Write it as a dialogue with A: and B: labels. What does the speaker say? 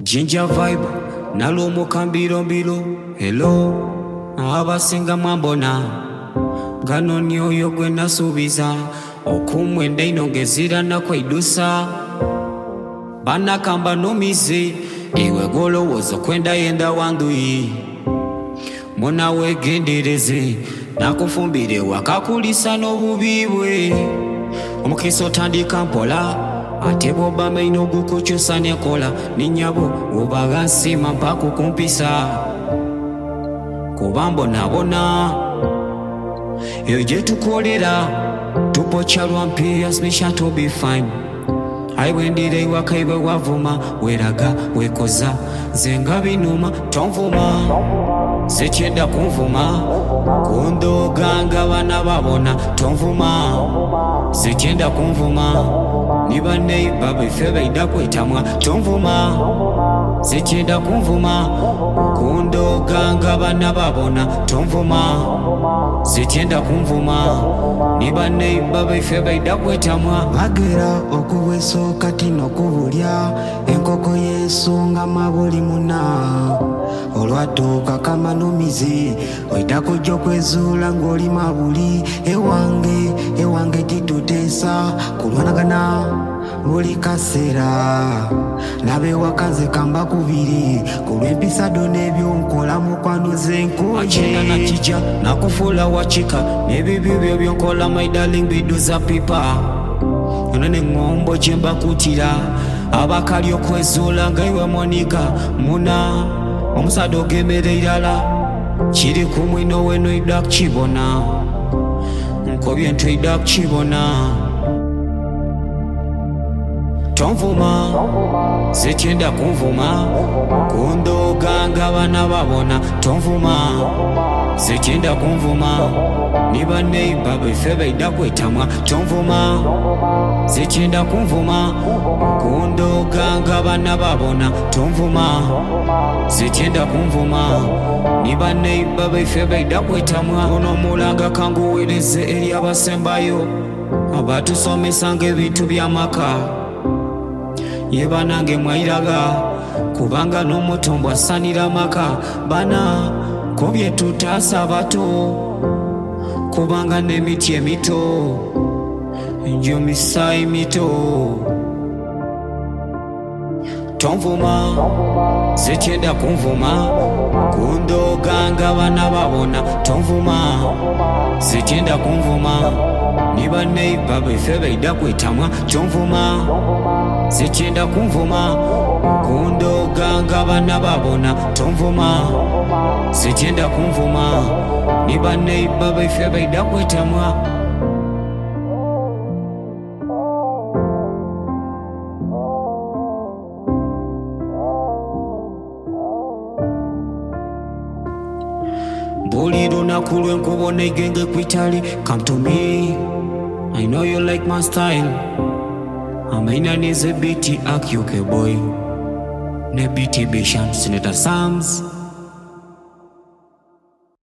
A: Ginger vibe, nalomo kambiro mbiro. Hello, abasinga mwambona. Gano nyoyo gwe nasubiza. Okumwenda inongezira na kwaidusa. Bana kamba numize. Iwe golowozo kwenda yenda wandui. Muna wegendereze. Nakufumbire wakakulisa n'obubibwe. Omukiso tandika mpola. Ate boba maino gukukyusa nekola. Ninyabo obaga nsima mpaka kumpisa. Kuba mbonabona eyo gye tukolera tupokyalwa mpiya smisha to be fine. Aiwendire iwaka iwe wavuma weraga wekoza zenga binuma tonvuma sekyenda kunvuma kundoganga bana babona tonvuma sekyenda kunvuma niba neiba befe baida kwetamwa tonvuma sekyenda kunvuma kundoganga bana babona tonvuma sekyenda kunvuma niba neiba befe baida kwetamwa
B: bagera okuweso kati nokubulya enkoko yesunga mabuli muna olwatuuka kamanumizi oida kujja okwezuula ng'oli mabuli ewange tituteesa kulwanagana buli kaseera nabewakaze kamba kubiri kulw'empisa dona ebyonkola mukwano zenkoye
A: achenda nakija nakufuula wakika n'ebibyo byo byonkola my darling biduza pipa yona neŋŋombo gye mbakutira abakali okwezuula nga iwe monika muna omusada ogemmere irala kiri ku mwino weno ida kukibona nkobye ntweida kukibona tonvuma sekyenda kunvuma kundoganga bana babona tonvuma sekyenda kunvuma niba neiba befe baida kwetamwa tonvuma sekyenda kunvuma kundoganga bana babona tonvuma sekyenda kunvuma niba neiba befe baida kwetamwa ono mulanga kanguweereze eri abasembayo abatusomesanga ebintu by'amaka ye banange mwairaga kubanga n'omutombwa asanira maka bana kobye tutaasa bato kubanga n'emiti emito njo misaayi mito tonvuma sekyenda kunvuma kundoganga bana babona tonvuma sekyenda kunvuma niba neiba befe baida kwetamwa tonvuma sekyenda kunvuma kundoganga bana babona tonvuma sekyenda kunvuma niba neiba befe baida kwetamwa buli lunaku lwenkubona igenge kwitali come to me I know you like my style amaina neze biti akyuke boy ne biti bishan Senator Sams